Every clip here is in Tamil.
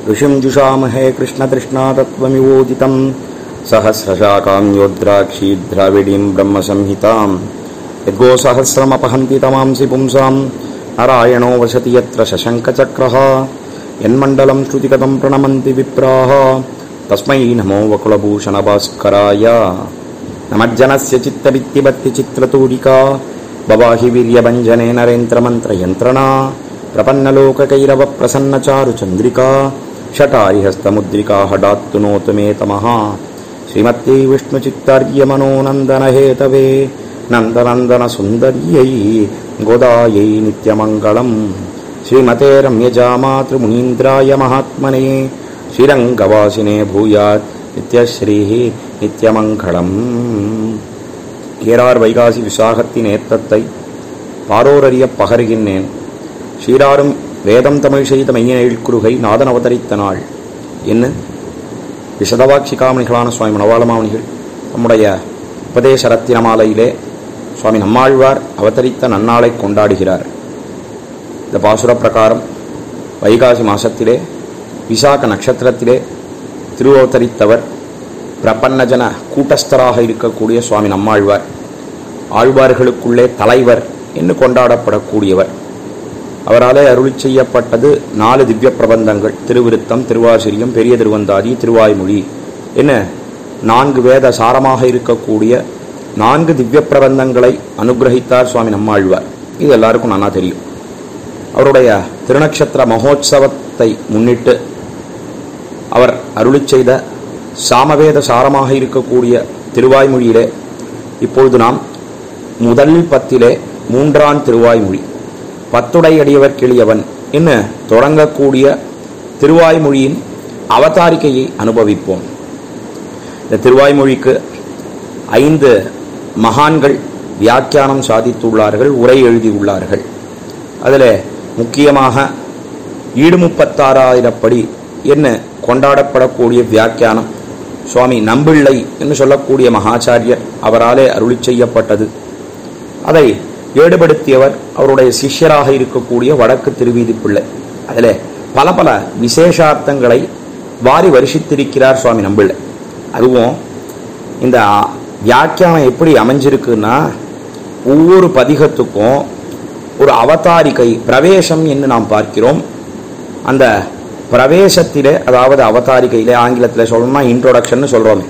ऋषिं जुषामहे कृष्णतृष्णातत्त्वमिवोदितं सहस्रशाखां योद्राक्षी द्राविडीं ब्रह्मसंहितां यद्गोसहस्रमपहन्ति तमांसि पुंसां नारायणो वसति यत्र शशङ्खचक्रः यन्मण्डलं श्रुतिगतं प्रणमन्ति विप्राः तस्मै नमो वकुलभूषणभास्कराय नमज्जनस्य चित्तवित्तिभक्तिचित्रतूरिका बवाहि वीर्यभञ्जने नरेन्द्रमन्त्रयन्त्रणा प्रपन्नलोककैरवप्रसन्नचारुचन्द्रिका षटारिहस्तमुद्रिका हठात्तु नोतु मे तमः श्रीमत्यै विष्णुचित्तार्यमनोनन्दनहेतवे नन्दनन्दनसुन्दर्यै गोदायै नित्यमङ्गलम् श्रीमते रम्यजामातृमुनीन्द्राय महात्मने श्रीरङ्गवासिने भूयात् नित्यश्रीः नित्यमङ्गलम् ஏறார் வைகாசி விசாகத்தின் ஏத்தத்தை பாரோரறிய பகருகின்றேன் சீராரும் வேதம் தமிழ் செய்த மையனெழில் குருகை நாதன் அவதரித்த நாள் என்ன விசதவாட்சிகாமணிகளான சுவாமி மணவாளமாமணிகள் நம்முடைய உபதேச ரத்தின மாலையிலே சுவாமி நம்மாழ்வார் அவதரித்த நன்னாளை கொண்டாடுகிறார். இந்த பாசுர பிரகாரம் வைகாசி மாசத்திலே விசாக நட்சத்திரத்திலே திருவவதரித்தவர் பிரபன்னஜன கூட்டஸ்தராக இருக்கக்கூடிய சுவாமி நம்மாழ்வார். ஆழ்வார்களுக்குள்ளே தலைவர் என்று கொண்டாடப்படக்கூடியவர். அவராலே அருளி செய்யப்பட்டது 4 திவ்ய பிரபந்தங்கள், திருவிருத்தம், திருவாசிரியம், பெரிய திருவந்தாதி, திருவாய்மொழி என்ன 4 வேத சாரமாக இருக்கக்கூடிய 4 திவ்ய பிரபந்தங்களை அனுகிரகித்தார் சுவாமி நம்மாழ்வார். இது எல்லாருக்கும் நல்லா தெரியும். அவருடைய திருநக்ஷத்திர மகோத்சவத்தை முன்னிட்டு அவர் அருளி செய்த சாமவேத சாரமாக இருக்கக்கூடிய திருவாய்மொழியிலே இப்பொழுது நாம் முதல் 10 3ஆம் திருவாய்மொழி பத்துடையடியவர் கிளியவன் என்று தொடங்கக்கூடிய திருவாய்மொழியின் அவதாரிக்கையை அனுபவிப்போம். இந்த திருவாய்மொழிக்கு 5 மகான்கள் வியாக்கியானம் சாதித்துள்ளார்கள், உரை எழுதியுள்ளார்கள். அதில் முக்கியமாக 36,000 படி என்ன கொண்டாடப்படக்கூடிய வியாக்கியானம் சுவாமி நம்பிள்ளை என்று சொல்லக்கூடிய மகாச்சாரியர் அவராலே அருளி செய்யப்பட்டது. அதை ஏடுபடுத்தியவர் அவருடைய சிஷ்யராக இருக்கக்கூடிய வடக்கு திருவீதி பிள்ளை. அதில் பல பல விசேஷார்த்தங்களை வாரி வருஷித்திருக்கிறார் சுவாமி நம்பிள்ளை. அதுவும் இந்த வியாக்கியானம் எப்படி அமைஞ்சிருக்குன்னா ஒவ்வொரு பதிகத்துக்கும் ஒரு அவதாரிகை பிரவேசம் என்று நாம் பார்க்கிறோம். அந்த பிரவேசத்திலே, அதாவது அவதாரிகையிலே ஆங்கிலத்தில் சொல்லணும்னா இன்ட்ரோடக்ஷன் சொல்றோமே,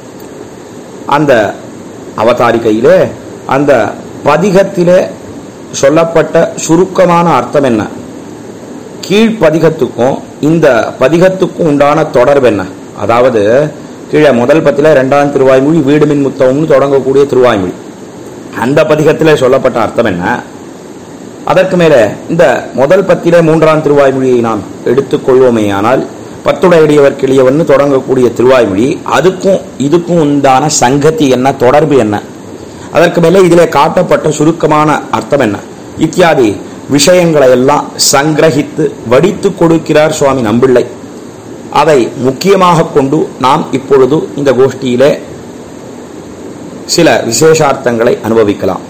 அந்த அவதாரிகையிலே அந்த பதிகத்திலே சொல்லப்பட்ட சுருக்கமான அர்த்தம் என்ன, கீழ்ப்பதிகத்துக்கும் இந்த பதிகத்துக்கும் உண்டான தொடர்பு என்ன, அதாவது கீழே முதல் 10 2ஆம் திருவாய்மொழி வீடுமின் முத்தம்னு தொடங்கக்கூடிய திருவாய்மொழி, அந்த பதிகத்திலே சொல்லப்பட்ட அர்த்தம் என்ன, அதற்கு மேலே இந்த முதல் 10 3ஆம் திருவாய்மொழியை நாம் எடுத்துக்கொள்வோமேயானால் பத்துடையடியவர் கிளியவன் தொடங்கக்கூடிய திருவாய்மொழி அதுக்கும் இதுக்கும் உண்டான சங்கதி என்ன, தொடர்பு என்ன, அதற்கு மேலே இதிலே காட்டப்பட்ட சுருக்கமான அர்த்தம் என்ன இத்தியாதி விஷயங்களை எல்லாம் சங்கிரகித்து வடித்து கொடுக்கிறார் சுவாமி நம்பிள்ளை. அதை முக்கியமாக கொண்டு நாம் இப்பொழுது இந்த கோஷ்டியிலே சில விசேஷார்த்தங்களை அனுபவிக்கலாம்.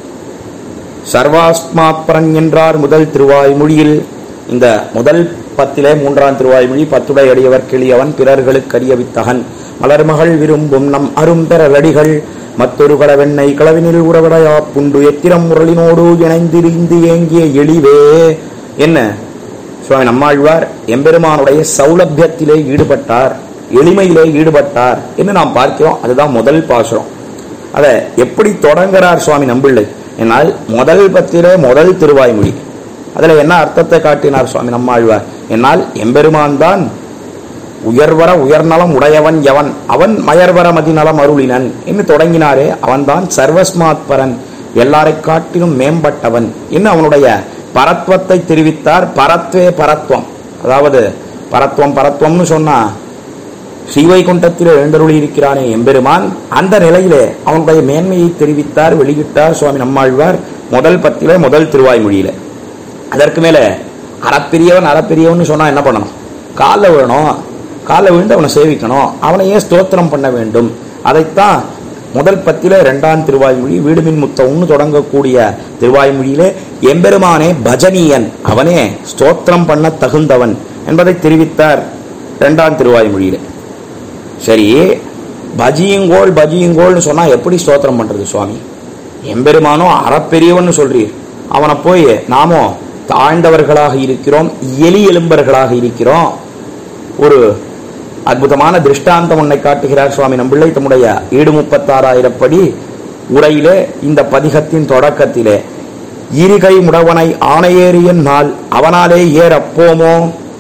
சர்வாஸ்மாத்பரன் என்றார் முதல் திருவாய்மொழியில். இந்த முதல் 10 3ஆம் திருவாய்மொழி பத்துடையடியவர் கிளியவன் பிறர்களுக்கு அறியவித்தகன் மலர்மகள் விரும்பும் நம் அரும்பெறலடிகள் மற்றொரு களவெண்ணை களவினில் உறவடையா புண்டு எத்திரம் முரளினோடு இணைந்திருந்து ஏங்கிய எளிவே என்ன சுவாமி நம்மாழ்வார் எம்பெருமானுடைய சௌலபியத்திலே ஈடுபட்டார், எளிமையிலே ஈடுபட்டார் என்று நாம் பார்க்கிறோம். அதுதான் முதல் பாசுரம். அதை எப்படி தொடங்குகிறார் சுவாமி நம்பிள்ளை என்னால் முதல் 10 முதல் திருவாய்மொழி அதில் என்ன அர்த்தத்தை காட்டினார் சுவாமி நம்மாழ்வார் என்னால் எம்பெருமான் தான் உயர்வர உயர்நலம் உடையவன் எவன் அவன் மயர்வர மதிநலம் அருளினன் என்று தொடங்கினாரே, அவன்தான் சர்வஸ்மாத்பரன் எல்லாரை காட்டிலும் மேம்பட்டவன் என்று அவனுடைய பரத்வத்தை தெரிவித்தார். பரத்வே பரத்வம், அதாவது பரத்வம்னு சொன்னா ஸ்ரீவைகுண்டத்தில் எழுந்தருளி இருக்கிறானே எம்பெருமான், அந்த நிலையிலே அவனுடைய மேன்மையை தெரிவித்தார், வெளியிட்டார் சுவாமி நம்மாழ்வார் முதல் 10 முதல் திருவாய்மொழியில. அதற்கு மேலே அறப்பிரியவன் சொன்னா என்ன பண்ணணும், காலில் விழணும், காலில் விழுந்து அவனை சேவிக்கணும், அவனையே ஸ்தோத்திரம் பண்ண வேண்டும். அதைத்தான் முதல் பத்தில 2ஆம் திருவாய்மொழி வீடுமின் முத்தம்னு தொடங்கக்கூடிய திருவாய்மொழியிலே எம்பெருமானே பஜனியன், அவனே ஸ்தோத்திரம் பண்ண தகுந்தவன் என்பதை தெரிவித்தார் 2ஆம் திருவாய்மொழியிலே. சரி, பஜியுங்கோள் பஜியுங்கோள்னு சொன்னா எப்படி ஸ்தோத்திரம் பண்றது சுவாமி? எம்பெருமானோ அறப்பெரியவன் சொல்றீர், அவனை போய் நாமோ தாழ்ந்தவர்களாக இருக்கிறோம், எலி எலும்பர்களாக இருக்கிறோம். ஒரு அற்புதமான திருஷ்டாந்தம் ஒன்றை காட்டுகிறார் சுவாமி நம்பிள்ளை தம்முடைய 736,000 படி உரையிலே. இந்த பதிகத்தின் தொடக்கத்திலே இருகை முடவனை ஆணையேறியன் நாள் அவனாலே ஏறப்போமோ.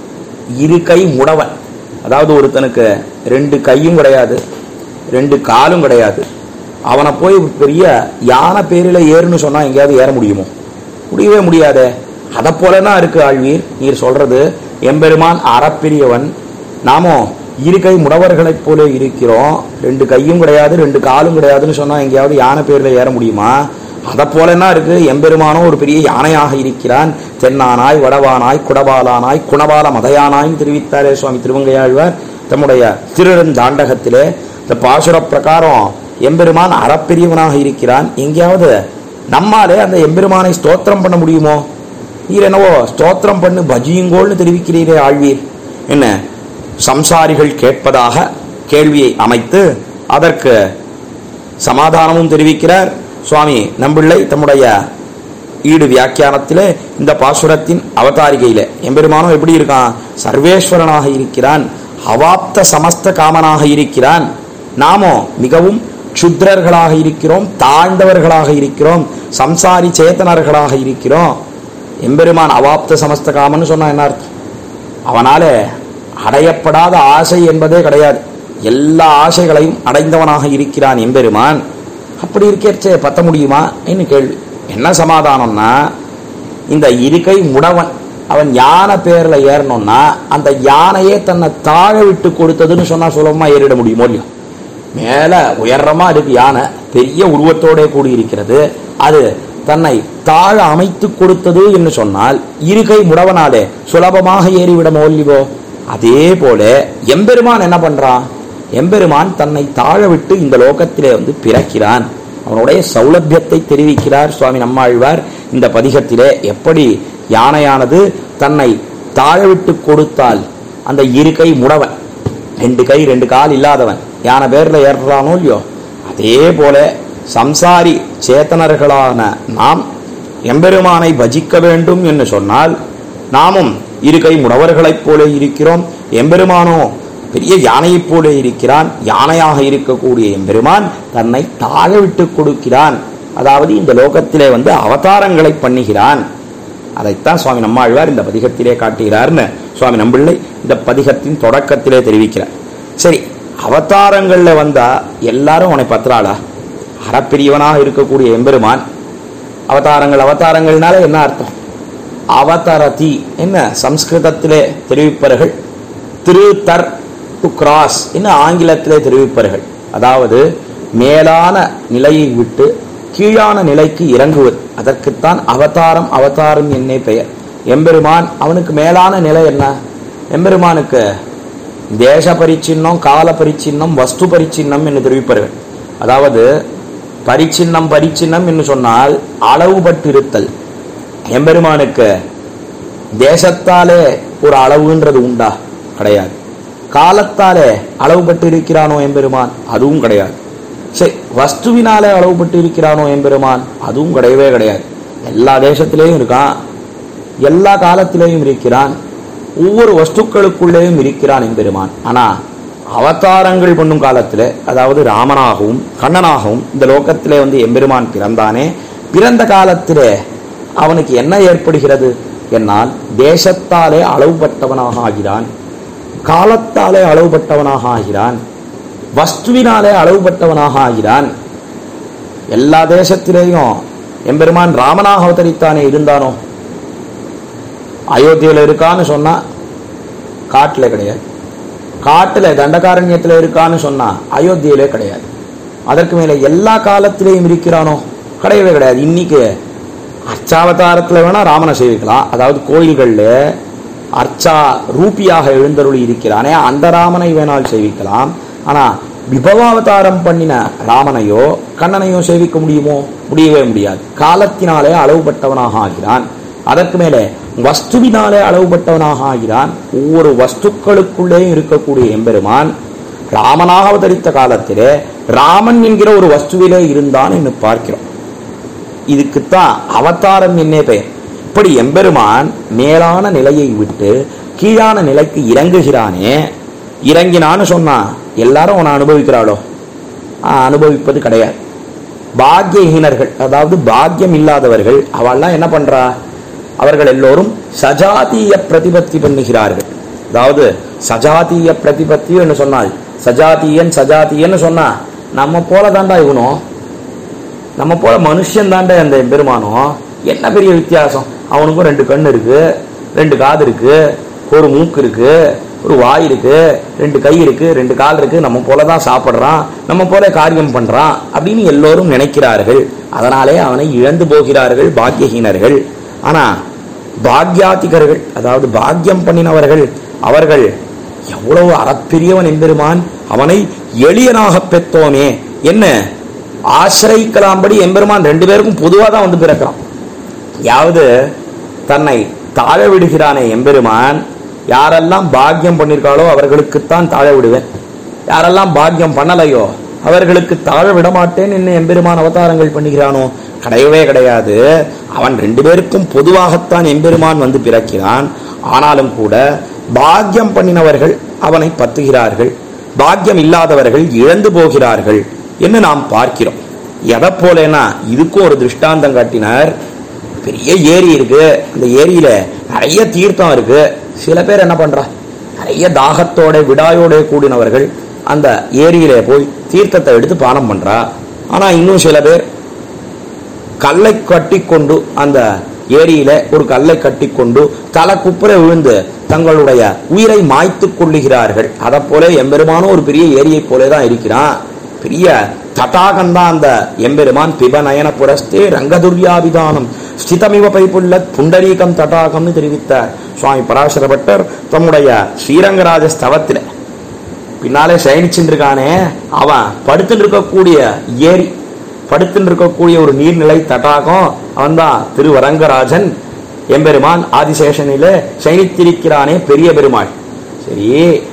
இருகை முடவன், அதாவது ஒருத்தனுக்கு 2 கையும் கிடையாது, 2 காலும் கிடையாது. அவனை போய் பெரிய யானை பேரில் ஏறுன்னு சொன்னா எங்கேயாவது ஏற முடியுமோ? முடியவே முடியாதே. அதை போலதான் இருக்கு ஆழ்வீர் நீர் சொல்றது. எம்பெருமான் அறப்பெரியவன், நாமோ இருக்கை முடவர்களைப் போல இருக்கிறோம், 2 கையும் கிடையாது 2 காலும் கிடையாதுன்னு சொன்னா எங்கேயாவது யானை பேரில் ஏற முடியுமா? அதை போலன்னா இருக்கு. எம்பெருமானோ ஒரு பெரிய யானையாக இருக்கிறான். தென்னானாய் வடவானாய் குடபாலானாய் குணபால மதையானாய்ன்னு தெரிவித்தாரே சுவாமி திருவங்கையாழ்வார் தம்முடைய திருநெடுந்தாண்டகத்திலே. இந்த பாசுர பிரகாரம் எம்பெருமான் அறப்பெரியவனாக இருக்கிறான். எங்கேயாவது நம்மாலே அந்த எம்பெருமானை ஸ்தோத்திரம் பண்ண முடியுமோ? நீர் என்னவோ ஸ்தோத்திரம் பண்ணு பஜியுங்கோள்னு தெரிவிக்கிறீரே ஆழ்வீர். என்ன சம்சாரிகள் கேட்பதாக கேள்வியை அமைத்து அதற்கு சமாதானமும் தெரிவிக்கிறார் சுவாமி நம்பிள்ளை தம்முடைய ஈடு வியாக்கியானத்திலே. இந்த பாசுரத்தின் அவதாரிகையில எம்பெருமானும் எப்படி இருக்கான்? சர்வேஸ்வரனாக இருக்கிறான், அவாப்த சமஸ்த காமனாக இருக்கிறான். நாமோ மிகவும் க்ஷுத்ரர்களாக இருக்கிறோம், தாழ்ந்தவர்களாக இருக்கிறோம், சம்சாரி சேத்தனர்களாக இருக்கிறோம். எம்பெருமான் அவாப்த சமஸ்த காமன்னு சொன்னா என்ன அர்த்தம்? அவனால அடையப்படாத ஆசை என்பதே கிடையாது, எல்லா ஆசைகளையும் அடைந்தவனாக இருக்கிறான் எம்பெருமான். அப்படி இருக்கே பத்த முடியுமா என்ன கேள்வி. என்ன சமாதானம்னா, இந்த இருக்கை முடவன் அவன் யானை பேர்ல ஏறணும்னா அந்த யானையே தன்னை தாழ விட்டு கொடுத்ததுன்னு சொன்னா சுலபமா ஏறிட முடியுமோ இல்லையோ? மேல உயரமா இருக்கு யானை, பெரிய உருவத்தோட கூடியிருக்கிறது. அது தன்னை தாழ அமைத்து கொடுத்தது என்று சொன்னால் இருக்கை முடவனாலே சுலபமாக ஏறிவிடமோ இல்லையோ? அதே போல எம்பெருமான் என்ன பண்றான்? எம்பெருமான் தன்னை தாழ விட்டு இந்த லோகத்திலே பிறக்கிறான். அவனுடைய சௌலபியத்தை தெரிவிக்கிறார் சுவாமி நம்மாழ்வார் இந்த பதிகத்திலே. எப்படி யானையானது தன்னை தாழ விட்டு கொடுத்தால் அந்த இருக்கை முடவன், 2 கை 2 கால் இல்லாதவன் யானை பேர்ல ஏறானோ இல்லையோ? அதே போல சம்சாரி சேத்தனர்களான நாம் எம்பெருமானை பஜிக்க வேண்டும் என்று சொன்னால் நாமும் இருக்கை முடவர்களைப் போல இருக்கிறோம். எம்பெருமானோ பெரிய யானையைப் போல இருக்கிறான். யானையாக இருக்கக்கூடிய எம்பெருமான் தன்னை தாழ விட்டு கொடுக்கிறான். அதாவது இந்த லோகத்திலே அவதாரங்களை பண்ணுகிறான். அதைத்தான் சுவாமி நம்மாழ்வார் இந்த பதிகத்திலே காட்டுகிறார்னு சுவாமி நம்பிள்ளை இந்த பதிகத்தின் தொடக்கத்திலே தெரிவிக்கிறார். சரி, அவதாரங்கள்ல வந்தா எல்லாரும் உன்னை பத்திராளா? அறப்பெரியவனாக இருக்கக்கூடிய எம்பெருமான் அவதாரங்கள்னால என்ன அர்த்தம்? அவதரதி என்ன சம்ஸ்கிருதத்திலே தெரிவிப்பார்கள், திரு தர் டு கிராஸ் என்ன ஆங்கிலத்திலே தெரிவிப்பார்கள். அதாவது மேலான நிலையை விட்டு கீழான நிலைக்கு இறங்குவது, அதற்குத்தான் அவதாரம் என்னே பெயர். எம்பெருமான் அவனுக்கு மேலான நிலை என்ன? எம்பெருமானுக்கு தேச பரிச்சின்னம், கால பரிச்சின்னம், வஸ்து பரிச்சின்னம் என்று தெரிவிப்பார்கள். அதாவது பரிச்சின்னம் என்று சொன்னால் அளவுபட்டு இருத்தல். எம்பெருமானுக்கு தேசத்தாலே ஒரு அளவுன்றது உண்டா? கிடையாது. காலத்தாலே அளவுபட்டு இருக்கிறானோ எம்பெருமான்? அதுவும் கிடையாது. சரி, வஸ்துவினாலே அளவுபட்டு இருக்கிறானோ எம்பெருமான்? அதுவும் கிடையவே கிடையாது. எல்லா தேசத்திலேயும் இருக்கான், எல்லா காலத்திலேயும் இருக்கிறான், ஒவ்வொரு வஸ்துக்களுக்குள்ளேயும் இருக்கிறான் எம்பெருமான். ஆனா அவதாரங்கள் பண்ணும் காலத்திலே, அதாவது ராமனாகவும் கண்ணனாகவும் இந்த லோகத்திலே எம்பெருமான் பிறந்தானே, பிறந்த காலத்திலே அவனுக்கு என்ன ஏற்படுகிறது என்னால் தேசத்தாலே அளவுபட்டவனாக ஆகிறான், காலத்தாலே அளவுபட்டவனாக ஆகிறான், வஸ்துவினாலே அளவுபட்டவனாக ஆகிறான். எல்லா தேசத்திலேயும் எம்பெருமான் ராமனாக அவதரித்தானே இருந்தானோ? அயோத்தியில இருக்கான்னு சொன்னா காட்டுல கிடையாது, காட்டுல தண்டகாரண்யத்துல இருக்கான்னு சொன்னா அயோத்தியிலே கிடையாது. அதற்கு மேல எல்லா காலத்திலேயும் இருக்கிறானோ? கிடையவே கிடையாது. இன்னைக்கு அர்ச்சாவதாரத்துல வேணா ராமனை சேவிக்கலாம், அதாவது கோயில்கள்ல அர்ச்சா ரூபியாக எழுந்தருளி இருக்கிறானே அந்த ராமனை வேணால் சேவிக்கலாம். ஆனா விபவாவதாரம் பண்ணின ராமனையோ கண்ணனையோ சேவிக்க முடியுமோ? முடியவே முடியாது. காலத்தினாலே அளவுபட்டவனாக ஆகிறான். அதற்கு மேலே வஸ்துவினாலே அளவுபட்டவனாக ஆகிறான். ஒவ்வொரு வஸ்துக்களுக்குள்ளே இருக்கக்கூடிய எம்பெருமான் ராமனாக அவதரித்த காலத்திலே ராமன் என்கிற ஒரு வஸ்துவிலே இருந்தான் என்று பார்க்கிறோம். இதுக்குத்தான் அவதாரம் என்னே பெயர். இப்படி எம்பெருமான் மேலான நிலையை விட்டு கீழான நிலைக்கு இறங்குகிறானே. இறங்கினான்னு சொன்னா எல்லாரும் அவனை அனுபவிக்கிறாளோ? அனுபவிப்பது கிடையாது. பாக்யஹீனர்கள், அதாவது பாக்கியம் இல்லாதவர்கள், அவள்லாம் என்ன பண்றா? அவர்கள் எல்லோரும் சஜாதீய பிரதிபத்தி பண்ணுகிறார்கள். அதாவது சஜாதீய பிரதிபத்தி என்று சொன்னால், சஜாதீயன் சொன்னா நம்ம போல தாண்டா இவனும், நம்ம போல மனுஷன் தாண்டா அந்த பெருமானம். என்ன பெரிய வித்தியாசம்? அவனுக்கும் 2 கண்ணு இருக்கு, 2 காது இருக்கு, ஒரு மூக்கு இருக்கு, ஒரு வாய் இருக்கு, 2 கை இருக்கு, 2 கால் இருக்கு, நம்ம போலதான் சாப்பிடுறான், நம்ம போல காரியம் பண்றான் அப்படின்னு எல்லோரும் நினைக்கிறார்கள். அதனாலே அவனை இழந்து போகிறார்கள் பாக்யஹீனர்கள். ஆனா பாக்யாதிகர்கள், அதாவது பாக்கியம் பண்ணினவர்கள், அவர்கள் எவ்வளவு அறப்பெரியவன் எம்பெருமான், அவனை எளியனாக பெற்றோமே என்ன ஆசிரியிக்கலாம்படி எம்பெருமான் 2 பேருக்கும் பொதுவாக தான் வந்து பிறக்கிறான். யாவது தன்னை தாழ விடுகிறானே எம்பெருமான், யாரெல்லாம் பாக்கியம் பண்ணிருக்காளோ அவர்களுக்குத்தான் தாழ விடுவேன், யாரெல்லாம் பாக்கியம் பண்ணலையோ அவர்களுக்கு தாழ விடமாட்டேன் என்ன எம்பெருமான் அவதாரங்கள் பண்ணுகிறானோ? கிடையவே கிடையாது. அவன் 2 பேருக்கும் பொதுவாகத்தான் எம்பெருமான் வந்து பிறக்கிறான். ஆனாலும் கூட பாக்கியம் பண்ணினவர்கள் அவனை பத்துகிறார்கள், பாக்கியம் இல்லாதவர்கள் இழந்து போகிறார்கள் என்று நாம் பார்க்கிறோம். எதை போலனா இதுக்கும் ஒரு திருஷ்டாந்தம் காட்டினார். பெரிய ஏரி இருக்கு, அந்த ஏரியில நிறைய தீர்த்தம் இருக்கு. சில பேர் என்ன பண்றா, நிறைய தாகத்தோட விடாயோட கூடினவர்கள் அந்த ஏரியில போய் தீர்த்தத்தை எடுத்து பானம் பண்றா. ஆனா இன்னும் சில பேர் கல்லை கட்டி கொண்டு அந்த ஏரியில ஒரு கல்லை கட்டி கொண்டு தலை குப்புற விழுந்து தங்களுடைய உயிரை மாய்த்து கொள்ளுகிறார்கள். அதை போல எம்பெருமானும் ஒரு பெரிய ஏரியை போலதான் இருக்கிறான். பெரிய தடாகம் தான் அந்த எம்பெருமான். பிபநயன புரஸ்தே ரங்கதுர்யாபிதானம் ஸ்திதமிவ பைப்புள்ள புண்டரீகம் தடாகம்னு தெரிவித்தார் சுவாமி பராசர பட்டர் தம்முடைய ஸ்ரீரங்கராஜ ஸ்தவத்தில். பின்னாலே சயனிச்சுருக்கானே அவன் படுத்துட்டு இருக்கக்கூடிய ஏரி, படுத்துட்டு இருக்கக்கூடிய ஒரு நீர்நிலை தடாகம், அவன் தான் திருவரங்கராஜன் எம்பெருமான். ஆதிசேஷனிலே சயனித்திருக்கிறானே பெரிய பெருமாள். சரி,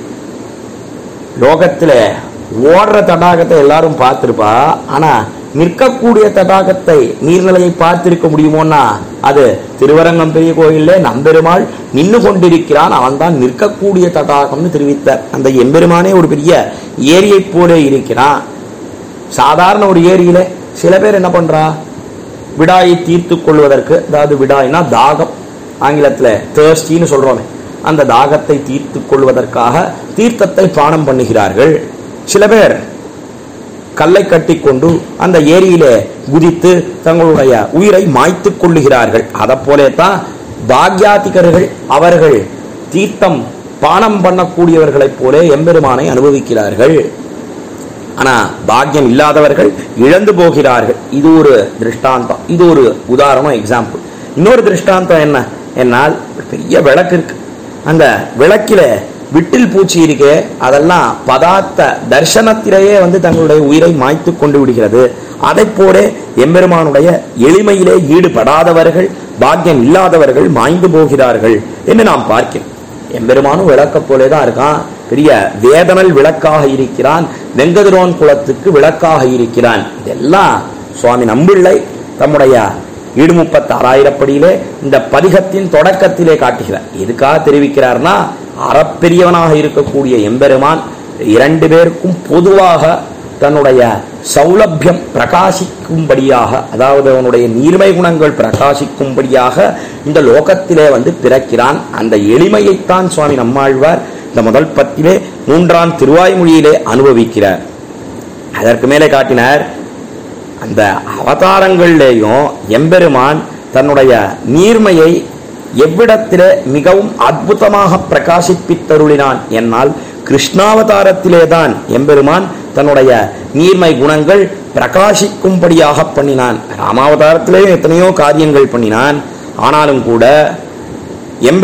லோகத்துல ஓடுற தடாகத்தை எல்லாரும் பார்த்திருப்பா, ஆனா நிற்கக்கூடிய தடாகத்தை நீர்நிலையை பார்த்திருக்க முடியுமோன்னா அது திருவரங்கம் பெரிய கோயிலே நம்பெருமாள் நின்று கொண்டிருக்கிறான், அவன் தான் நிற்கக்கூடிய தடாகம்னு தெரிவித்தார். அந்த எம்பெருமானே ஒரு பெரிய ஏரியை போல இருக்கிறான். சாதாரண ஒரு ஏரியில சில பேர் என்ன பண்றா, விடாயை தீர்த்து கொள்வதற்கு, அதாவது விடாய்னா தாகம், ஆங்கிலத்துல தேர்ஸ்டின்னு சொல்றோமே, அந்த தாகத்தை தீர்த்து கொள்வதற்காக தீர்த்தத்தை பானம் பண்ணுகிறார்கள். சில பேர் கல்லை கட்டி கொண்டு அந்த ஏரியிலே குதித்து தங்களுடைய உயிரை மாய்த்து கொள்ளுகிறார்கள். அதை போலே தான் பாக்யாதிகர்கள், அவர்கள் தீர்த்தம் பானம் பண்ணக்கூடியவர்களைப் போல எம்பெருமானை அனுபவிக்கிறார்கள். ஆனா பாக்கியம் இல்லாதவர்கள் இழந்து போகிறார்கள். இது ஒரு திருஷ்டாந்தம், இது ஒரு உதாரணம், எக்ஸாம்பிள். இன்னொரு திருஷ்டாந்தம் என்ன என்னால், பெரிய விளக்கு இருக்கு, அந்த விளக்கில விட்டில் பூச்சி இருக்கே, அதெல்லாம் பதார்த்த தர்சனத்திலேயே வந்து தங்களுடைய உயிரை மாய்த்து கொண்டு விடுகிறது. அதை போல எம்பெருமானுடைய எளிமையிலே ஈடுபடாதவர்கள், பாக்கியம் இல்லாதவர்கள் மாய்ந்து போகிறார்கள் என்று நாம் பார்க்கிறோம். எம்பெருமானும் விளக்க போலேதான் இருக்கான், பெரிய வேதனல் விளக்காக இருக்கிறான், வெங்கதிரோன் குலத்துக்கு விளக்காக இருக்கிறான். இதெல்லாம் சுவாமி நம்பிள்ளை தம்முடைய 736 படியிலே இந்த பதிகத்தின் தொடக்கத்திலே காட்டுகிறார். எதுக்காக தெரிவிக்கிறார்னா, அறப்பெரியவனாக இருக்கக்கூடிய எம்பெருமான் 2 பேருக்கும் பொதுவாக தன்னுடைய சௌலபியம் பிரகாசிக்கும்படியாக, அதாவது அவனுடைய நீர்மை குணங்கள் பிரகாசிக்கும்படியாக இந்த லோகத்திலே வந்து பிறக்கிறான். அந்த எளிமையைத்தான் சுவாமி நம்மாழ்வார் இந்த முதல் பத்திலே 3ஆம் திருவாய்மொழியிலே அனுபவிக்கிறார். அதற்கு மேலே காட்டினார், அந்த அவதாரங்களிலேயும் எம்பெருமான் தன்னுடைய நீர்மையை எவ்விடத்திலே மிகவும் அற்புதமாக பிரகாசிப்பித்தருளினான் என்னால் கிருஷ்ணாவதாரத்திலேதான் எம்பெருமான் தன்னுடைய நீர்மை குணங்கள் பிரகாசிக்கும்படியாக பண்ணினான். ராமாவதாரத்திலேயும் எத்தனையோ காரியங்கள் பண்ணினான். ஆனாலும் கூட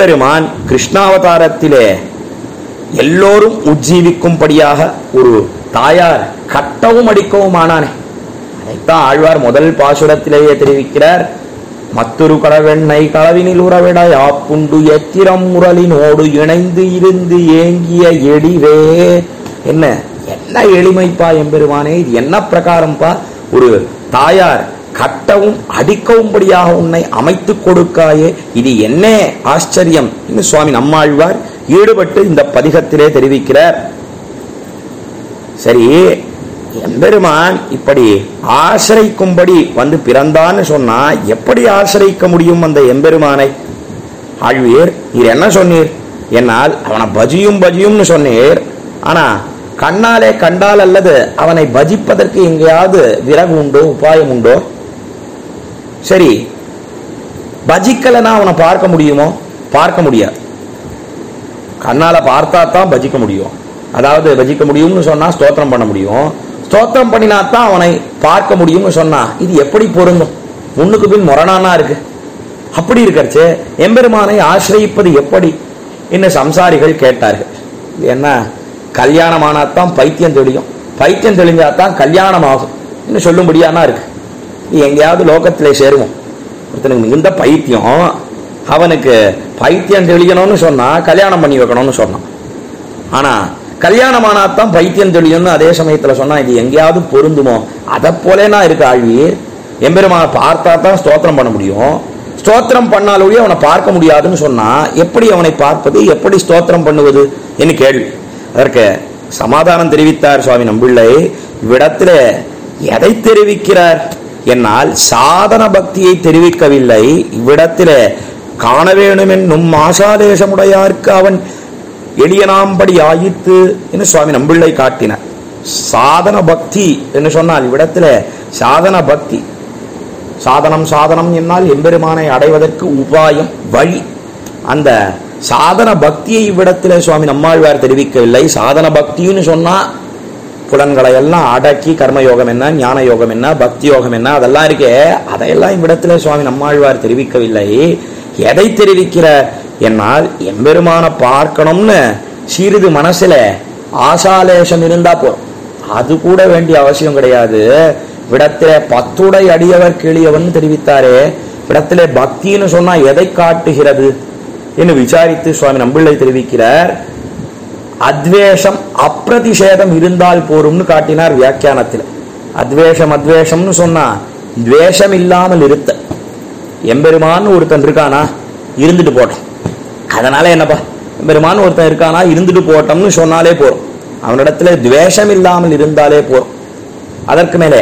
எம்பெருமான் கிருஷ்ணாவதாரத்திலே எல்லோரும் உஜ்ஜீவிக்கும்படியாக ஒரு தாயார் கட்டவும் அடிக்கவும் ஆனானே. அதைத்தான் ஆழ்வார் முதல் பாசுரத்திலேயே தெரிவிக்கிறார். மற்றொரு கடவெண்ணை களவினில் உறவிட யாப்புண்டு எத்திரம் முரலினோடு இணைந்து இருந்து ஏங்கிய எடிவே. என்ன என்ன எளிமைப்பா எம்பெருமானே, இது என்ன பிரகாரம்பா? ஒரு தாயார் கட்டவும் அடிக்கவும்படியாக உன்னை அமைத்துக் கொடுக்காயே, இது என்ன ஆச்சரியம் என்று சுவாமி நம்மாழ்வார் ஈடுபட்டு இந்த பதிகத்திலே தெரிவிக்கிறார். சரி, எம்பெருமான் இப்படி ஆசிரிக்கும்படி வந்து பிறந்தான்னு சொன்னா எப்படி ஆசிரிக்க முடியும் அந்த எம்பெருமானை? ஆழ்வீர், நீர் என்ன சொன்னீர்? என்னால் அவனை பஜியும்னு சொன்னீர். ஆனா கண்ணாலே கண்டால் அல்லது அவனை பஜிப்பதற்கு எங்கேயாவது விறகு உண்டோ, உபாயம் உண்டோ? சரி, பஜிக்கலனா அவனை பார்க்க முடியுமோ? பார்க்க முடியாது. கண்ணால பார்த்தா தான் பஜிக்க முடியும். அதாவது பஜிக்க முடியும்னு சொன்னா ஸ்தோத்திரம் பண்ண முடியும். ஸ்தோத்திரம் பண்ணினாத்தான் அவனை பார்க்க முடியும்னு சொன்னா இது எப்படி பொருந்தும்? முன்னுக்கு பின் முரணானா இருக்கு. அப்படி இருக்கச்சு எம்பெருமானை ஆசிரியிப்பது எப்படி என்ன சம்சாரிகள் கேட்டார்கள். என்ன, கல்யாணமானாத்தான் பைத்தியம் தெளியும், பைத்தியம் தெளிஞ்சாதான் கல்யாணம் ஆகும் இன்னும் சொல்லும்படியானா இருக்கு. எங்கேயாவது லோகத்திலே சேருவோம். ஒருத்தனுக்கு மிகுந்த பைத்தியம், அவனுக்கு பைத்தியம் தெளியணும்னு சொன்னா கல்யாணம் பண்ணி வைக்கணும்னு சொன்னான். ஆனா கல்யாணமானாத்தான் பைத்தியம் தெளியும்னு அதே சமயத்துல சொன்னா இது எங்கேயாவது பொருந்துமோ? அதை போலேனா இருக்கு ஆழ்வீர். எம்பெருமான பார்த்தா தான் ஸ்தோத்திரம் பண்ண முடியும், ஸ்தோத்திரம் பண்ணாலொழிய அவனை பார்க்க முடியாதுன்னு சொன்னா எப்படி அவனை பார்ப்பது, எப்படி ஸ்தோத்திரம் பண்ணுவது என்று கேள்வி. அதற்கு சமாதானம் தெரிவித்தார் சுவாமி நம்பிள்ளை. இவ்விடத்துல எதை தெரிவிக்கிறார் என்னால் சாதன பக்தியை தெரிவிக்கவில்லை. இவ்விடத்துல காண வேணும் என்னும் ஆசாதேசமுடையார்க்கு அவன் எளியனாம்படி ஆயித்து என்று சுவாமி நம்பிள்ளை காட்டினார். சாதன பக்தி என்று சொன்னால் இவ்விடத்துல சாதன பக்தி, சாதனம் என்னால் எம்பெருமானை அடைவதற்கு உபாயம், வழி. அந்த சாதன பக்தியை இவ்விடத்திலே சுவாமி நம்மாழ்வார் தெரிவிக்கவில்லை. சாதன பக்தின்னு சொன்னா புலன்களை எல்லாம் அடக்கி கர்மயோகம் என்ன, ஞான யோகம் என்ன, பக்தி யோகம் என்ன, அதெல்லாம் இருக்கே, அதையெல்லாம் இவ்விடத்திலே சுவாமி நம்மாழ்வார் தெரிவிக்கவில்லை. எதை தெரிவிக்கிற என்னால் எம்பெருமான பார்க்கணும்னு சிறிது மனசுல ஆசாலேஷம் இருந்தா போறோம், அது கூட வேண்டிய அவசியம் கிடையாது. விடத்திலே பத்துடை அடியவர் கிளியவன் தெரிவித்தாரே, விடத்திலே பக்தின்னு சொன்னா எதை காட்டுகிறது என்று விசாரித்து சுவாமி நம்பிள்ளை தெரிவிக்கிறார். அத்வேஷம் அப்பிரதிஷேதம் இருந்தால் போரும்னு காட்டினார் வியாக்கியானத்தில். அத்வேஷம்னு சொன்னா துவேஷம் இல்லாமல் இருத்த. எம்பெருமான் ஒருத்தன் இருக்கானா, இருந்துட்டு போட்டோம். அதனால என்னப்பா, எம்பெருமான் ஒருத்தன் இருக்கானா இருந்துட்டு போட்டோம்னு சொன்னாலே போறோம். அவனிடத்துல துவேஷம் இல்லாமல் இருந்தாலே போறோம். அதற்கு மேலே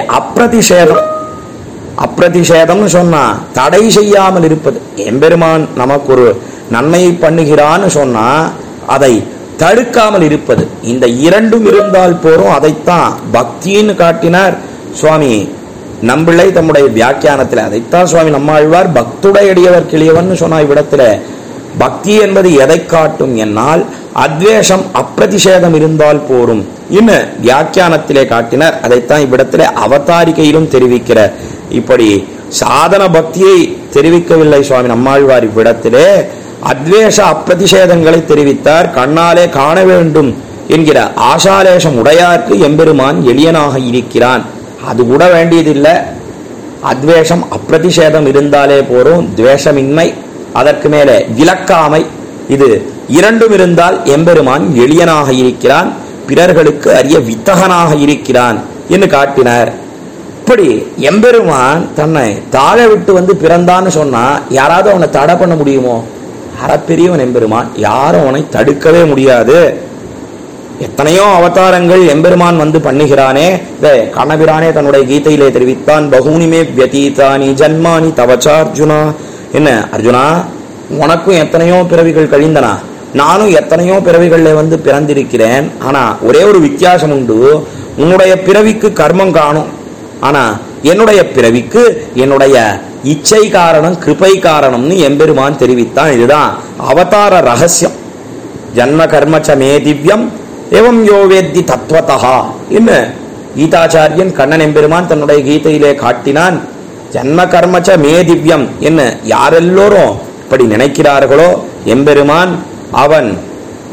அப்பிரதிஷேதம்னு சொன்னா தடை செய்யாமல் இருப்பது. எம்பெருமான் நமக்கு ஒரு நன்மையை பண்ணுகிறான்னு சொன்னா அதை தடுக்காமல் இருப்பது. இந்த இரண்டும் இருந்தால் போறோம். அதைத்தான் பக்தின்னு காட்டினார் சுவாமி நம்பிள்ளை தம்முடைய வியாக்கியானத்தில். அதைத்தான் சுவாமி நம்மாழ்வார் பக்துடையடியவர் கிளியவன் சொன்னா இவ்விடத்துல பக்தி என்பது எதை காட்டும் என்னால் அத்வேஷம் அப்பிரதிஷேதம் இருந்தால் போரும் இன்னும் வியாக்கியானத்திலே காட்டினார். அதைத்தான் இவ்விடத்திலே அவதாரிகையிலும் தெரிவிக்கிறார். இப்படி சாதன பக்தியை தெரிவிக்கவில்லை சுவாமி நம்மாழ்வார். இவ்விடத்திலே அத்வேஷ அப்பிரதிஷேதங்களை தெரிவித்தார். கண்ணாலே காண வேண்டும் என்கிற ஆசாலேஷம் உடையார்க்கு எம்பெருமான் எளியனாக இருக்கிறான். அது கூட வேண்டியதில்லை. அத்வேஷம் அப்பிரதிஷேதம் இருந்தாலே போரும். துவேஷமின்மை, அதற்கு மேலே விலக்காமை, இது இரண்டும் இருந்தால் எம்பெருமான் எளியனாக இருக்கிறான், பிறர்களுக்கு அரிய வித்தகனாக இருக்கிறான் என்று காட்டினார். இப்படி எம்பெருமான் தன்னை தாழ விட்டு வந்து பிறந்தான்னு சொன்னா யாராவது அவனை தடை பண்ண முடியுமோ? அறப்பெரியவன் எம்பெருமான், யாரும் அவனை தடுக்கவே முடியாது. எத்தனையோ அவதாரங்கள் எம்பெருமான் வந்து பண்ணுகிறானே. கண்ணபிரானே தன்னுடைய கீதையிலே தெரிவித்தான், பகூனிமே வியதீதானி ஜன்மானி தவச்சார்ஜுனா. என்ன அர்ஜுனா, உனக்கும் எத்தனையோ பிறவிகள் கழிந்தனா, நானும் எத்தனையோ பிறவிகள்ல வந்து பிறந்திருக்கிறேன். ஆனா ஒரே ஒரு வித்தியாசம் உண்டு. உன்னுடைய பிறவிக்கு கர்மம் காணும், ஆனா என்னுடைய பிறவிக்கு என்னுடைய இச்சை காரணம், கிருபை காரணம்னு எம்பெருமான் தெரிவித்தான். இதுதான் அவதார ரகசியம். ஜன்ம கர்மச்ச மே திவ்யம் ஏவம் யோவேத்தி தத்துவதா என்று கீதாச்சாரியன் கண்ணன் எம்பெருமான் தன்னுடைய கீதையிலே காட்டினான். ஜன்ம கர்மச்ச மே திவ்யம் என்ன யாரெல்லோரும் இப்படி நினைக்கிறார்களோ எம்பெருமான் அவன்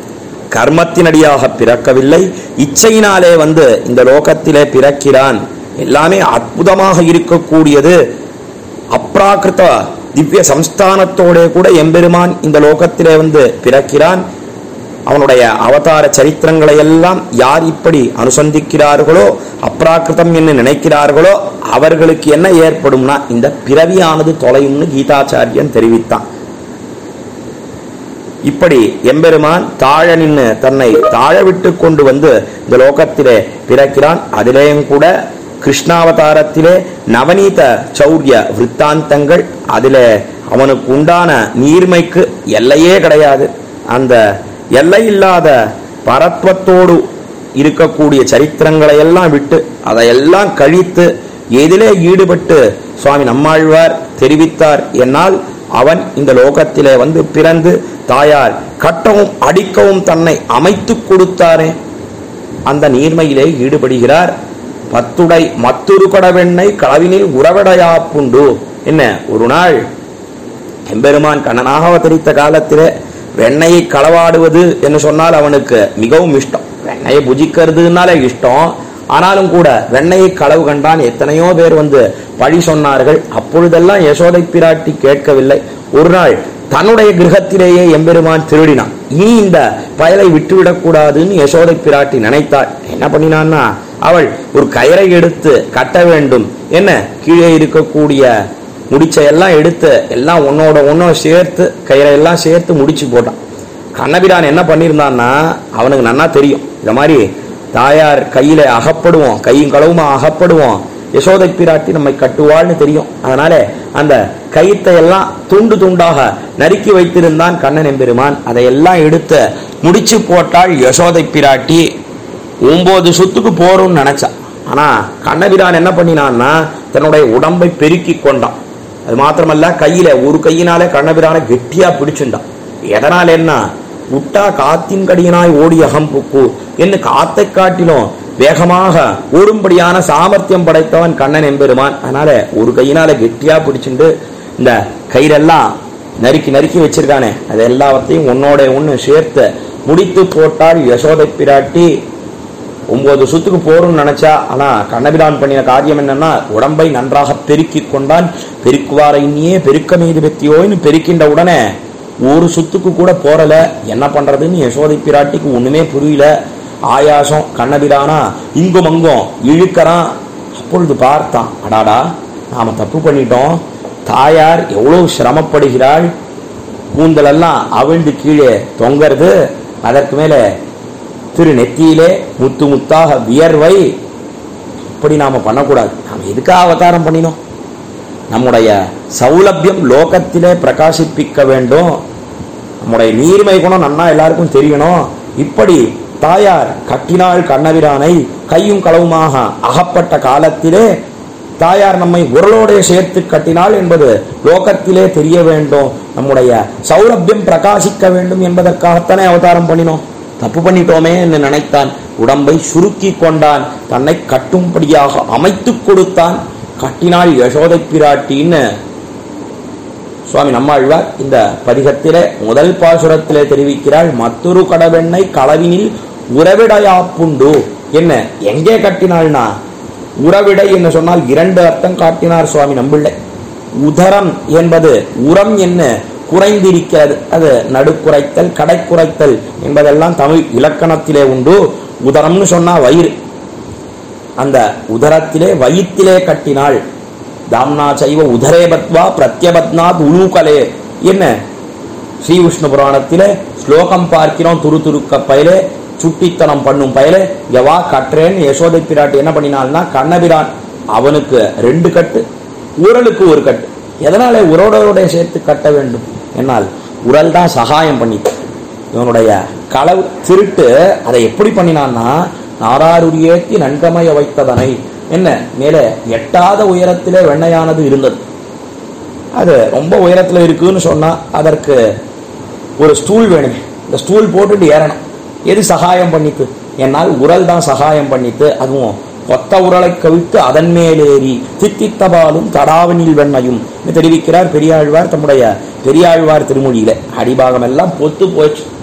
கர்மத்தினடியாக பிறக்கவில்லை, இச்சையினாலே இந்த லோகத்திலே பிறக்கிறான். எல்லாமே அற்புதமாக இருக்கக்கூடியது. அப்ராகிருத திவ்ய சம்ஸ்தானத்தோட கூட எம்பெருமான் இந்த லோகத்திலே பிறக்கிறான். அவனுடைய அவதார சரித்திரங்களை எல்லாம் யார் இப்படி அனுசந்திக்கிறார்களோ, அப்ராகிருதம் என்று நினைக்கிறார்களோ, அவர்களுக்கு என்ன ஏற்படும்னா இந்த பிறவியானது தொலையும்னு கீதாச்சாரியன் தெரிவித்தான். இப்படி எம்பெருமான் தாழ நின்று தன்னை தாழ விட்டு கொண்டு இந்த லோகத்திலே பிறக்கிறான். அதிலேயும் கூட கிருஷ்ணாவதாரத்திலே நவநீத சௌரிய விற்த்தாந்தங்கள், அதிலே அவனுக்கு உண்டான நீர்மைக்கு எல்லையே கிடையாது. அந்த எல்லை இல்லாத பரத்வத்தோடு இருக்கக்கூடிய சரித்திரங்களை எல்லாம் விட்டு அதையெல்லாம் கழித்து எதிலே ஈடுபட்டு சுவாமி நம்மாழ்வார் தெரிவித்தார் என்னால், அவன் இந்த லோகத்திலே பிறந்து தாயார் கட்டவும் அடிக்கவும் தன்னை அமைத்து கொடுத்தாரே, அந்த நீர்மையிலே ஈடுபடுகிறார். பத்துடை மற்றொரு கடவெண்ணை களவினில் உறவடையா புண்டு. என்ன, ஒரு நாள் எம்பெருமான் கண்ணனாக அவதரித்த காலத்திலே வெண்ணையை களவாடுவது என்று சொன்னால் அவனுக்கு மிகவும் இஷ்டம். வெண்ணையை புஜிக்கிறதுனால இஷ்டம். ஆனாலும் கூட வெண்ணையை களவு கண்டான். எத்தனையோ பேர் பழி சொன்னார்கள். அப்பொழுதெல்லாம் யசோதை பிராட்டி கேட்கவில்லை. ஒரு நாள் தன்னுடைய கிரகத்திலேயே எம்பெருமான் திருடினான். இனி இந்த பயலை விட்டுவிடக் கூடாதுன்னு யசோதை பிராட்டி நினைத்தாள். என்ன பண்ணினான்னா, அவள் ஒரு கயிறை எடுத்து கட்ட வேண்டும். என்ன, கீழே இருக்கக்கூடிய முடிச்சையெல்லாம் எடுத்து எல்லாம் ஒன்னோட சேர்த்து கயிறை எல்லாம் சேர்த்து முடிச்சு போட்டான். கண்ணபிரான் என்ன பண்ணியிருந்தான்னா, அவனுக்கு நன்னா தெரியும் இந்த மாதிரி தாயார் கையில அகப்படுவோம், கையும் களவுமா அகப்படுவோம், யசோதை பிராட்டி நம்மை கட்டுவாள்னு தெரியும். அதனால அந்த கயித்தை எல்லாம் துண்டு துண்டாக நறுக்கி வைத்திருந்தான் கண்ணன் எம்பெருமான். அதையெல்லாம் எடுத்து முடிச்சு போட்டாள் யசோதை பிராட்டி. 9 சுத்துக்கு போறோம்னு நினைச்சான். ஆனா கண்ணபிரான் என்ன பண்ணினான்னா, தன்னுடைய உடம்பை பெருக்கி கொண்டான். அது மாத்திரமல்ல, கையில ஒரு கையினாலே கண்ணபிரான கெட்டியா பிடிச்சுட்டான். எதனால என்ன, விட்டா காத்தின் கடியனாய் ஓடி அகம்புக்கு என்று காத்தை காட்டிலும் வேகமாக ஓடும்படியான சாமர்த்தியம் படைத்தவன் கண்ணன் எம்பெருமான். அதனால ஒரு கையினால கெட்டியா பிடிச்சுண்டு இந்த கயிறெல்லாம் நறுக்கி நறுக்கி வச்சிருக்கானே, அது எல்லாத்தையும் ஒன்னோட ஒண்ணு சேர்த்து முடித்து போட்டால் யசோதை பிராட்டி. 9 சுத்துக்கு போறோம்னு நினைச்சா. ஆனா கண்ணபிரான் பண்ணின காரியம் என்னன்னா, உடம்பை நன்றாக பெருக்கி கொண்டான். பெருக்குவார இன்னியே பெருக்க மீது பெத்தியோன்னு பெருக்கின்ற உடனே ஒரு சுத்துக்கு கூட போறல. என்ன பண்றதுன்னு யசோதை பிராட்டிக்கு ஒண்ணுமே புரியல. ஆயாசம். கண்ணபிரானா இங்கும் அங்கும் இழுக்கிறான். அப்பொழுது பார்த்தான், அடாடா நாம தப்பு பண்ணிட்டோம். தாயார் எவ்வளவு சிரமப்படுகிறாள். கூந்தலெல்லாம் அவிழ்ந்து கீழே தொங்கறது. அதற்கு மேல திரு நெத்தியிலே முத்து முத்தாக வியர்வை. இப்படி நாம பண்ணக்கூடாது. நாம எதுக்காக அவதாரம் பண்ணினோம்? நம்முடைய சௌலபியம் லோகத்திலே பிரகாசிப்பிக்க வேண்டும். நம்முடைய நீர்மை குணம் நன்னா எல்லாருக்கும் தெரியணும். இப்படி தாயார் கட்டினாள் கண்ணபிரானை. கையும் களவுமாக அகப்பட்ட காலத்திலே தாயார் நம்மை உரலோட சேர்த்து கட்டினாள் என்பது லோகத்திலே தெரிய வேண்டும். நம்முடைய சௌலபியம் பிரகாசிக்க வேண்டும் என்பதற்காகத்தானே அவதாரம் பண்ணினோம். தப்பு பண்ணிட்டோமே என்று நினைத்தான். உடம்பை சுருக்கி கொண்டான். தன்னை கட்டும்படியாக அமைத்து கொடுத்தான். கட்டினாள் யசோதை பிராட்டின்னு சுவாமி நம்மாழ்வார் இந்த பதிகத்திலே முதல் பாசுரத்திலே தெரிவிக்கிறாள். மற்றொரு கடவெண்ணை களவினில் உறவிடையாப்புண்டு. என்ன, எங்கே கட்டினாள்னா, உறவிடை என்று சொன்னால் 2 அர்த்தம் காட்டினார் சுவாமி நம்பிள்ளை. உதரம் என்பது உரம் என்ன குறைந்திருக்கிறது. அது நடுக்குறைத்தல், கடைக்குறைத்தல் என்பதெல்லாம் தமிழ் இலக்கணத்திலே உண்டு. உதரம்னு சொன்னா வயிறு. அந்த உதரத்திலே வயிற்றிலே கட்டினாள். தாம்னா சைவ உதரே பத்வா பிரத்யபத்னாத் உலூகலே. என்ன, ஸ்ரீ விஷ்ணு புராணத்திலே ஸ்லோகம் பார்க்கிறோம். துருக்க பயலே, சுட்டித்தனம் பண்ணும் பயலே, எவா கட்டுறேன்னு யசோதை பிராட்டி என்ன பண்ணினால்னா, கண்ணபிரான் அவனுக்கு 2 கட்டு, உரலுக்கு 1 கட்டு. எதனால உரோட சேர்த்து கட்ட வேண்டும் என்னால், உரல் தான் சகாயம் பண்ணிட்டு இவனுடைய களவு திருட்டு. அதை எப்படி பண்ணினான்னா, நாராருரியேத்தி நன்கமைய வைத்ததனை. என்ன, மேலே எட்டாத உயரத்திலே வெண்ணையானது இருந்தது. அது ரொம்ப உயரத்துல இருக்குன்னு சொன்னா அதற்கு ஒரு ஸ்டூல் வேணுமே. இந்த ஸ்டூல் போட்டுட்டு ஏறணும். எது சகாயம் பண்ணித்து? என்னால் உரல் தான் சகாயம் பண்ணித்து. அதுவும் கொத்த உரலை கவிழ்த்து அதன் மேலேறி தித்தித்தபாலும் தடாவனில் வெண்ணையும் தெரிவிக்கிறார் பெரியாழ்வார் தம்முடைய பெரியாழ்வார் திருமொழியில. அடிபாகம் எல்லாம் பொத்து போச்சு.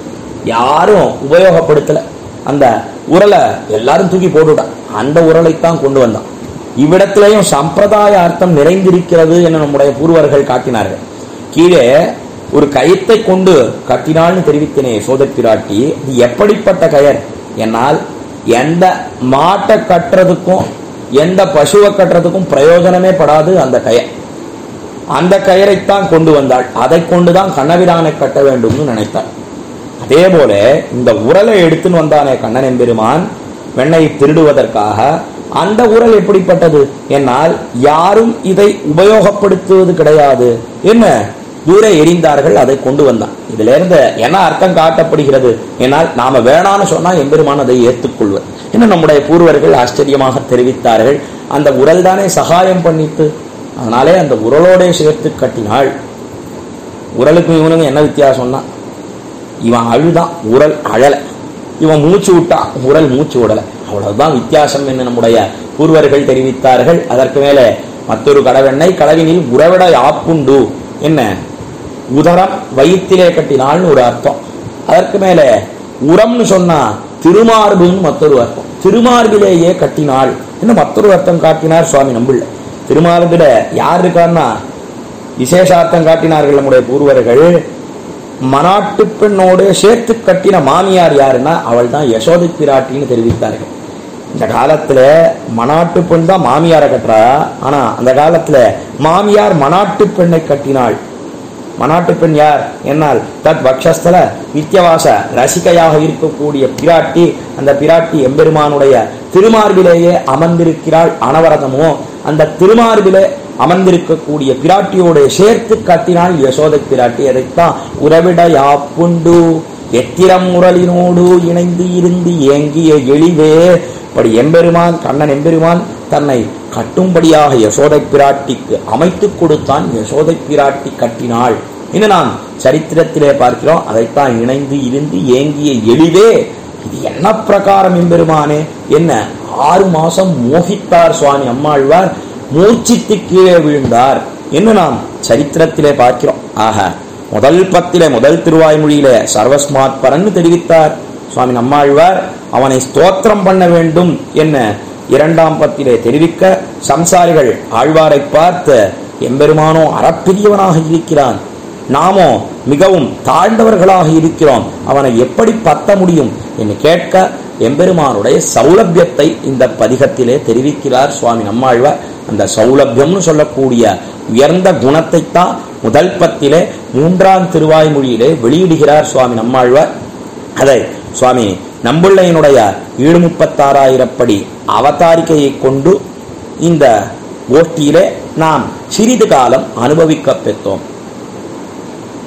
யாரும் உபயோகப்படுத்தல. அந்த உரலை எல்லாரும் தூக்கி போட்டுட்டா. அந்த உரலைத்தான் கொண்டு வந்தான். இவ்விடத்திலேயும் சம்பிரதாய அர்த்தம் நிறைந்திருக்கிறது என நம்முடைய பூர்வர்கள் காட்டினார்கள். கீழே ஒரு கயிற்றை கொண்டு கட்டினாள்னு தெரிவித்தனே யசோதை பிராட்டி. இது எப்படிப்பட்ட கயர் என்னால் எந்த மாட்டை கட்டுறதுக்கும் எந்த பசுவை கட்டுறதுக்கும் பிரயோஜனமே படாது அந்த கயர். அந்த கயரைத்தான் கொண்டு வந்தாள். அதை கொண்டுதான் கண்ணபிரானை கட்ட வேண்டும்னு நினைத்தாள். அதே போல இந்த உரலை எடுத்துன்னு வந்தானே கண்ணன் எம்பெருமான் வெண்ணை திருடுவதற்காக. அந்த உரல் எப்படிப்பட்டது என்னால் யாரும் இதை உபயோகப்படுத்துவது கிடையாது. என்ன தூர எரிந்தார்கள், அதை கொண்டு வந்தான். இதுல இருந்து என்ன அர்த்தம் காட்டப்படுகிறது என்னால் நாம வேணான்னு சொன்னா எம்பெருமான் அதை ஏற்றுக்கொள்வது என்ன நம்முடைய பூர்வர்கள் ஆச்சரியமாக தெரிவித்தார்கள். அந்த உரல் தானே சகாயம் பண்ணிட்டு, அதனாலே அந்த உரலோட சேர்த்து கட்டினாள். உரலுக்கும் இவனுக்கும் என்ன வித்தியாசம்னா, இவன் அழுதான், உரல் அழல. இவன் மூச்சு விட்டா, உரல் மூச்சு விடல. அவ்வளவுதான் வித்தியாசம் என்று நம்முடைய பூர்வர்கள் தெரிவித்தார்கள். அதற்கு மேலே மற்றொரு கடவெண்ணை கடவினில் உறவிட ஆப்புண்டு என்ன உதரம் வயிற்றிலே கட்டினாள்னு ஒரு அர்த்தம். அதற்கு மேலே உரம்னு சொன்னா திருமார்புன்னு மற்றொரு அர்த்தம். திருமார்பிலேயே கட்டினாள் என்ன மற்றொரு அர்த்தம் காட்டினார் சுவாமி நம்பிள்ள. திருமார்பில யார் இருக்கான்னா விசேஷார்த்தம் காட்டினார்கள் நம்முடைய பூர்வர்கள். மனாட்டு பெண்ணோடு சேர்த்து கட்டின மாமியார் யாருன்னா அவள் தான் யசோதை பிராட்டின்னு தெரிவித்தார்கள். இந்த காலத்துல மனாட்டு பெண் தான் மாமியாரை கட்டுறா. ஆனா அந்த காலத்துல மாமியார் மனாட்டு பெண்ணை கட்டினாள். மனாட்டு பெண் யார் என்னால் தத் பக்ஷஸ்தல நித்தியவாச ரசிகையாக இருக்கக்கூடிய பிராட்டி. அந்த பிராட்டி எம்பெருமானுடைய திருமார்பிலேயே அமர்ந்திருக்கிறாள். அனவரதமோ அந்த திருமார்பிலே அமர்ந்திருக்கக்கூடிய பிராட்டியோடு சேர்த்து கட்டினாள் யசோதை பிராட்டி. அதைத்தான் உறவிட யாப்புண்டு எத்திரம் முரளினோடு இணைந்து இருந்து ஏங்கிய எளிவே. இப்படி எம்பெருமான் கண்ணன் எம்பெருமான் தன்னை கட்டும்படியாக யசோதை பிராட்டிக்கு அமைத்து கொடுத்தான். யசோதை பிராட்டி கட்டினாள் என்று நாம் சரித்திரத்திலே பார்க்கிறோம். அதைத்தான் இணைந்து இருந்து ஏங்கிய எளிவே. இது என்ன பிரகாரம் எம்பெருமானே என்ன 6 மாசம் மோகித்தார் சுவாமி நம்மாழ்வார். மூர்ச்சித்து கீழே விழுந்தார் என்று நாம் சரித்திரத்திலே பார்க்கிறோம். ஆக முதல் பத்திலே முதல் திருவாய்மொழியிலே சர்வஸ்மாத் பரன் தெரிவித்தார் சுவாமி நம்மாழ்வார். அவனை ஸ்தோத்திரம் பண்ண வேண்டும் என்ன இரண்டாம் பத்திலே தெரிவிக்க சம்சாரிகள் ஆழ்வாரை பார்த்து எம்பெருமானோ அறப்பிரியவனாக இருக்கிறான், நாமோ மிகவும் தாழ்ந்தவர்களாக இருக்கிறோம், அவனை எப்படி பத்த முடியும் என்று கேட்க எம்பெருமானுடைய சௌலபியத்தை இந்த பதிகத்திலே தெரிவிக்கிறார் சுவாமி நம்மாழ்வார். அந்த சௌலபியம்னு சொல்லக்கூடிய உயர்ந்த குணத்தை தான் முதல் பத்திலே 3ஆம் திருவாய்மொழியிலே வெளியிடுகிறார் சுவாமி நம்மாழ்வார். அதை சுவாமி நம்பிள்ளையினுடைய 736,000 படி அவதாரிக்கையை கொண்டு இந்த கோஷ்டியிலே நாம் சிறிது காலம் அனுபவிக்க பெற்றோம்.